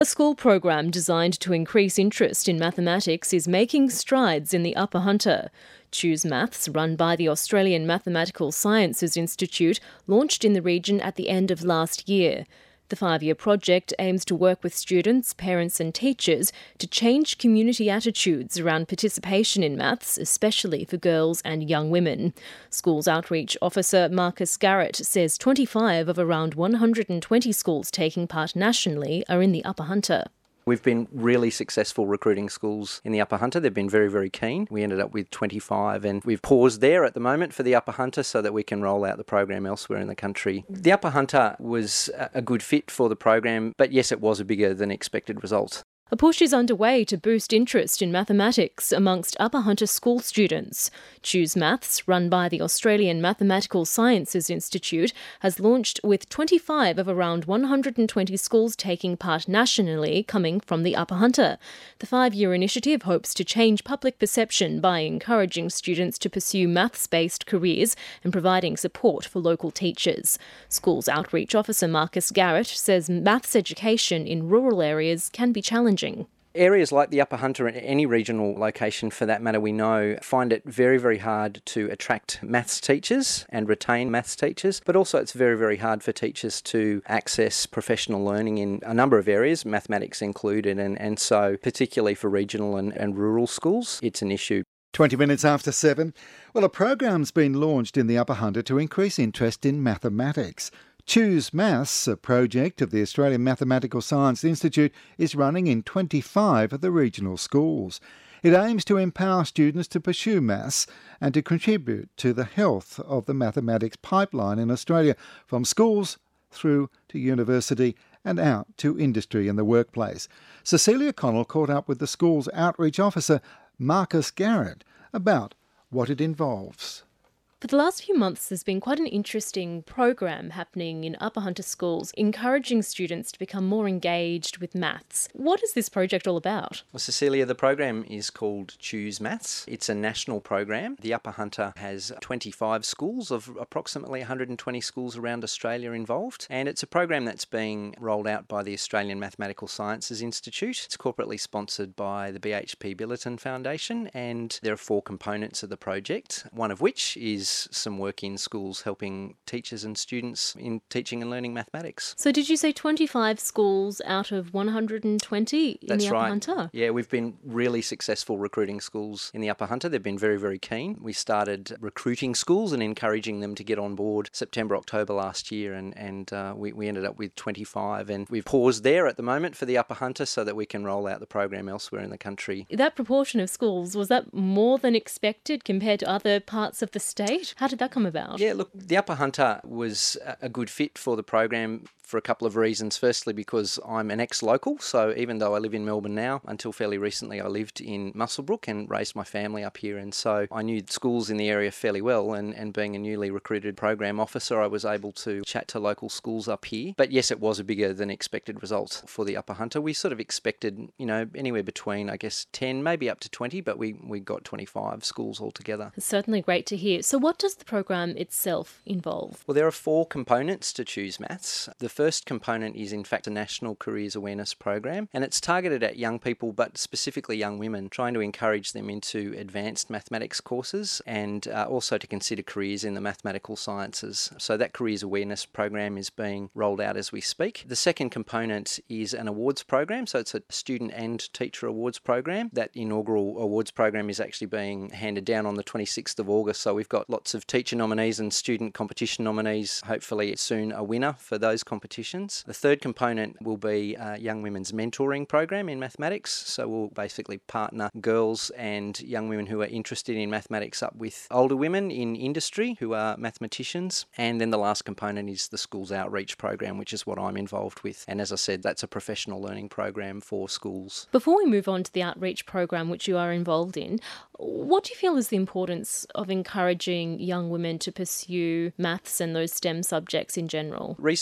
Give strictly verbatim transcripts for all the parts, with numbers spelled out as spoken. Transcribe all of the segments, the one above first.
A school program designed to increase interest in mathematics is making strides in the Upper Hunter. Choose Maths, run by the Australian Mathematical Sciences Institute, launched in the region at the end of last year. The five-year project aims to work with students, parents and teachers to change community attitudes around participation in maths, especially for girls and young women. Schools Outreach Officer Marcus Garrett says twenty-five of around one hundred twenty schools taking part nationally are in the Upper Hunter. We've been really successful recruiting schools in the Upper Hunter. They've been very, very keen. We ended up with twenty-five and we've paused there at the moment for the Upper Hunter so that we can roll out the program elsewhere in the country. The Upper Hunter was a good fit for the program, but yes, it was a bigger than expected result. A push is underway to boost interest in mathematics amongst Upper Hunter school students. Choose Maths, run by the Australian Mathematical Sciences Institute, has launched with twenty-five of around one hundred twenty schools taking part nationally coming from the Upper Hunter. The five-year initiative hopes to change public perception by encouraging students to pursue maths-based careers and providing support for local teachers. Schools Outreach Officer Marcus Garrett says maths education in rural areas can be challenging. Areas like the Upper Hunter and any regional location for that matter, we know, find it very, very hard to attract maths teachers and retain maths teachers, but also it's very, very hard for teachers to access professional learning in a number of areas, mathematics included, and, and so particularly for regional and, and rural schools, it's an issue. twenty minutes after seven. Well, a program's been launched in the Upper Hunter to increase interest in mathematics. Choose Maths, a project of the Australian Mathematical Science Institute, is running in twenty-five of the regional schools. It aims to empower students to pursue maths and to contribute to the health of the mathematics pipeline in Australia, from schools through to university and out to industry and the workplace. Cecilia Connell caught up with the school's outreach officer, Marcus Garrett, about what it involves. For the last few months, there's been quite an interesting program happening in Upper Hunter schools, encouraging students to become more engaged with maths. What is this project all about? Well, Cecilia, the program is called Choose Maths. It's a national program. The Upper Hunter has twenty-five schools of approximately one hundred twenty schools around Australia involved, and it's a program that's being rolled out by the Australian Mathematical Sciences Institute. It's corporately sponsored by the B H P Billiton Foundation, and there are four components of the project, one of which is some work in schools helping teachers and students in teaching and learning mathematics. So did you say twenty-five schools out of one hundred twenty in That's the Upper right. Hunter? Yeah, we've been really successful recruiting schools in the Upper Hunter. They've been very, very keen. We started recruiting schools and encouraging them to get on board September, October last year, and, and uh, we, we ended up with twenty-five, and we've paused there at the moment for the Upper Hunter so that we can roll out the program elsewhere in the country. That proportion of schools, was that more than expected compared to other parts of the state? How did that come about? Yeah, look, the Upper Hunter was a good fit for the program for a couple of reasons. Firstly, because I'm an ex-local, so even though I live in Melbourne now, until fairly recently I lived in Muswellbrook and raised my family up here, and so I knew schools in the area fairly well, and, and being a newly recruited program officer, I was able to chat to local schools up here. But yes, it was a bigger than expected result for the Upper Hunter. We sort of expected, you know, anywhere between, I guess, ten, maybe up to twenty, but we, we got twenty-five schools altogether. It's certainly great to hear. So what does the program itself involve? Well, there are four components to Choose Maths. The first component is in fact a national careers awareness program, and it's targeted at young people, but specifically young women, trying to encourage them into advanced mathematics courses and uh, also to consider careers in the mathematical sciences. So that careers awareness program is being rolled out as we speak. The second component is an awards program, so it's a student and teacher awards program. That inaugural awards program is actually being handed down on the twenty-sixth of August, so we've got lots of teacher nominees and student competition nominees, hopefully soon a winner for those competitions. The third component will be a young women's mentoring program in mathematics, so we'll basically partner girls and young women who are interested in mathematics up with older women in industry who are mathematicians. And then the last component is the schools outreach program, which is what I'm involved with, and as I said, that's a professional learning program for schools. Before we move on to the outreach program which you are involved in, what do you feel is the importance of encouraging young women to pursue maths and those STEM subjects in general? Research shows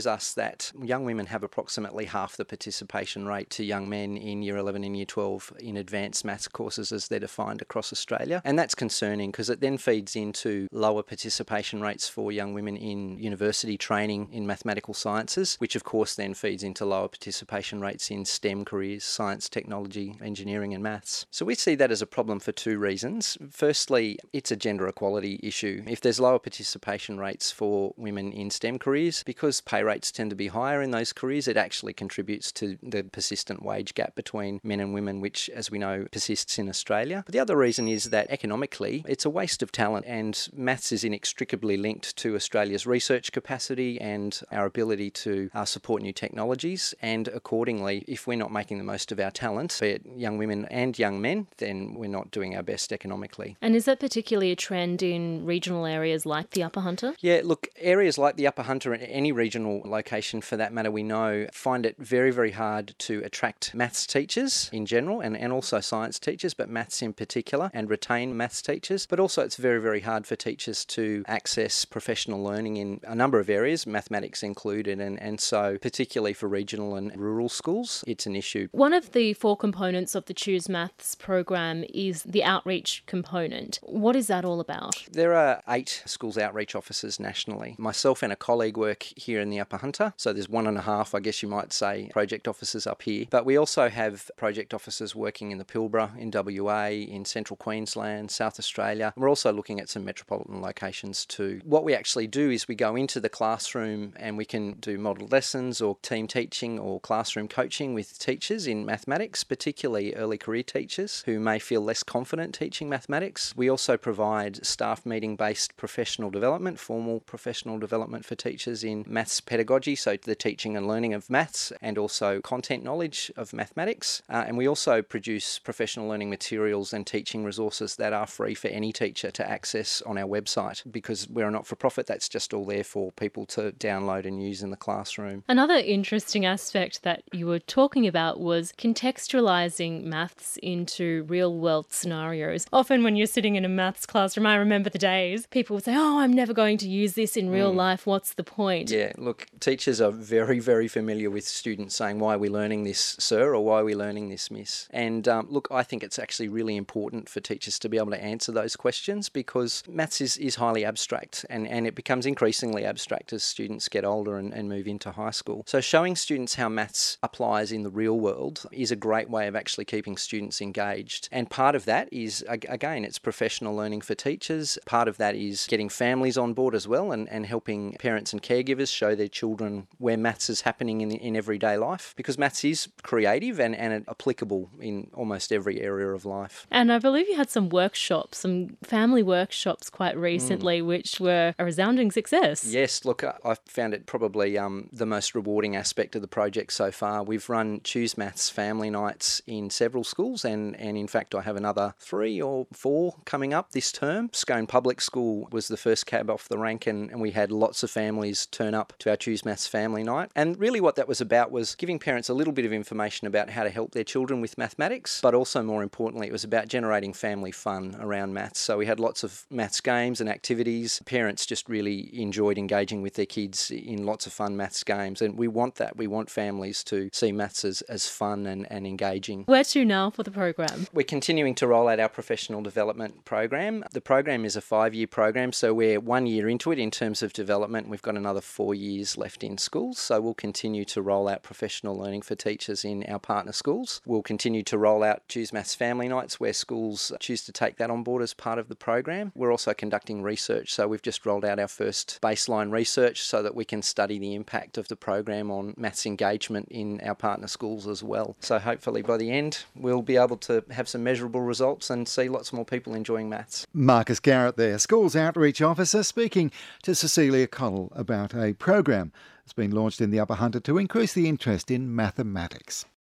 shows us that young women have approximately half the participation rate to young men in Year eleven and Year twelve in advanced maths courses as they're defined across Australia. And that's concerning because it then feeds into lower participation rates for young women in university training in mathematical sciences, which of course then feeds into lower participation rates in STEM careers, science, technology, engineering and maths. So we see that as a problem for two reasons. Firstly, it's a gender equality issue. If there's lower participation rates for women in STEM careers, because pay rates tend to be higher in those careers, it actually contributes to the persistent wage gap between men and women, which, as we know, persists in Australia. But the other reason is that economically, it's a waste of talent, and maths is inextricably linked to Australia's research capacity and our ability to uh, support new technologies. And accordingly, if we're not making the most of our talent, be it young women and young men, then we're not doing our best economically. And is that particularly a trend in regional areas like the Upper Hunter? Yeah, look, areas like the Upper Hunter and any regional location for that matter, we know, find it very, very hard to attract maths teachers in general and, and also science teachers, but maths in particular, and retain maths teachers. But also it's very, very hard for teachers to access professional learning in a number of areas, mathematics included, and, and so particularly for regional and rural schools, it's an issue. One of the four components of the Choose Maths program is the outreach component. What is that all about? There are eight schools outreach officers nationally. Myself and a colleague work here in the Upper Hunter, so there's one and a half, I guess you might say, project officers up here. But we also have project officers working in the Pilbara, in W A, in Central Queensland, South Australia. We're also looking at some metropolitan locations too. What we actually do is we go into the classroom and we can do model lessons or team teaching or classroom coaching with teachers in mathematics, particularly early career teachers who may feel less confident teaching mathematics. We also provide staff meeting based professional development, formal professional development for teachers in maths pedagogy, so the teaching and learning of maths and also content knowledge of mathematics. Uh, and we also produce professional learning materials and teaching resources that are free for any teacher to access on our website. Because we're a not-for-profit, that's just all there for people to download and use in the classroom. Another interesting aspect that you were talking about was contextualising maths into real-world scenarios. Often when you're sitting in a maths classroom, I remember the days, people would say, oh, I'm never going to use this in real mm. life, what's the point? Yeah, look, teachers are very, very familiar with students saying, why are we learning this, sir, or why are we learning this, miss? And um, look, I think it's actually really important for teachers to be able to answer those questions because maths is, is highly abstract and, and it becomes increasingly abstract as students get older and, and move into high school. So showing students how maths applies in the real world is a great way of actually keeping students engaged. And part of that is, again, it's professional learning for teachers. Part of that is getting families on board as well and, and helping parents and caregivers show their children where maths is happening in, in everyday life because maths is creative and, and applicable in almost every area of life. And I believe you had some workshops, some family workshops quite recently, mm. which were a resounding success. Yes, look, I found it probably um, the most rewarding aspect of the project so far. We've run Choose Maths family nights in several schools and, and in fact I have another three or four coming up this term. Scone Public School was the first cab off the rank and, and we had lots of families turn up to our Choose Maths family night. And really what that was about was giving parents a little bit of information about how to help their children with mathematics, but also more importantly it was about generating family fun around maths. So we had lots of maths games and activities. Parents just really enjoyed engaging with their kids in lots of fun maths games and we want that. We want families to see maths as, as fun and, and engaging. Where to now for the program? We're continuing to roll out our professional development program. The program is a five-year program, so we're one year into it in terms of development. We've got another four years left in schools, so we'll continue to roll out professional learning for teachers in our partner schools. We'll continue to roll out Choose Maths family nights where schools choose to take that on board as part of the program. We're also conducting research, so we've just rolled out our first baseline research so that we can study the impact of the program on maths engagement in our partner schools as well. So hopefully by the end we'll be able to have some measurable results and see lots more people enjoying maths. Marcus Garrett there, Schools Outreach Officer, speaking to Cecilia Connell about a program that's been launched in the Upper Hunter to increase the interest in mathematics.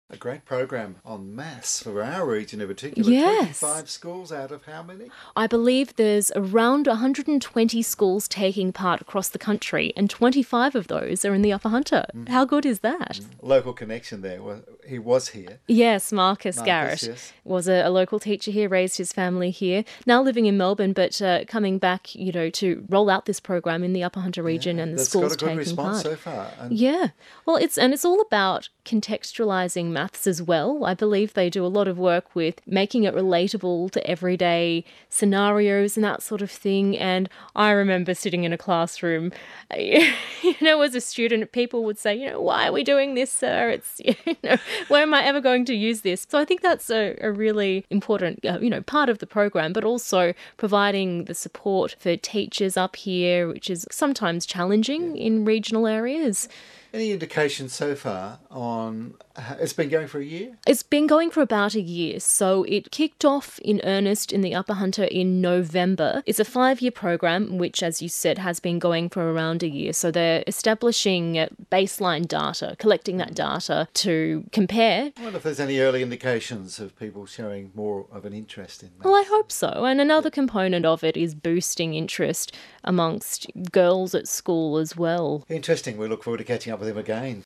A great program on maths for our region in particular. Yes. twenty-five schools out of how many? I believe there's around one hundred twenty schools taking part across the country, and twenty-five of those are in the Upper Hunter. Mm. How good is that? Mm. Local connection there. Well, he was here. Yes, Marcus, Marcus Garrett yes. was a, a local teacher here, raised his family here, now living in Melbourne, but uh, coming back, you know, to roll out this program in the Upper Hunter region, yeah, and the that's schools got a good taking response part. so far. And yeah, well, it's and it's all about contextualising maths as well. I believe they do a lot of work with making it relatable to everyday scenarios and that sort of thing. And I remember sitting in a classroom, you know, as a student, people would say, you know, why are we doing this, sir? It's, you know, where am I ever going to use this? So I think that's a, a really important, uh, you know, part of the program, but also providing the support for teachers up here, which is sometimes challenging in regional areas. Any indication so far on... It's been going for a year? It's been going for about a year. So it kicked off in earnest in the Upper Hunter in November. It's a five-year program, which, as you said, has been going for around a year. So they're establishing baseline data, collecting that data to compare. I wonder if there's any early indications of people showing more of an interest in that. Well, I hope so. And another component of it is boosting interest amongst girls at school as well. Interesting. We look forward to catching up with him again.